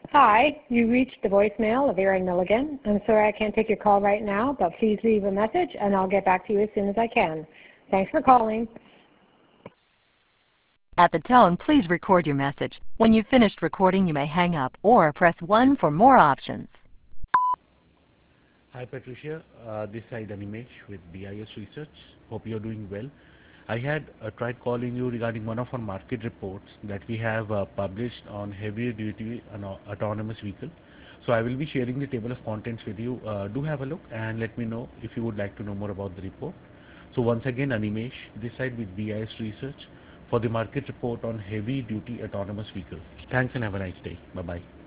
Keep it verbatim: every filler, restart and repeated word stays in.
Hi, you reached the voicemail of Erin Milligan. I'm sorry I can't take your call right now, but please leave a message and I'll get back to you as soon as I can. Thanks for calling. At the tone, please record your message. When you've finished recording, you may hang up or press one for more options. Hi Patricia, uh, this side Animesh with B I S Research. Hope you're doing well. I had uh, tried calling you regarding one of our market reports that we have uh, published on heavy duty autonomous vehicle. So I will be sharing the table of contents with you. Uh, do have a look and let me know if you would like to know more about the report. So once again Animesh, this side with B I S Research for the market report on heavy duty autonomous vehicle. Thanks and have a nice day. Bye bye.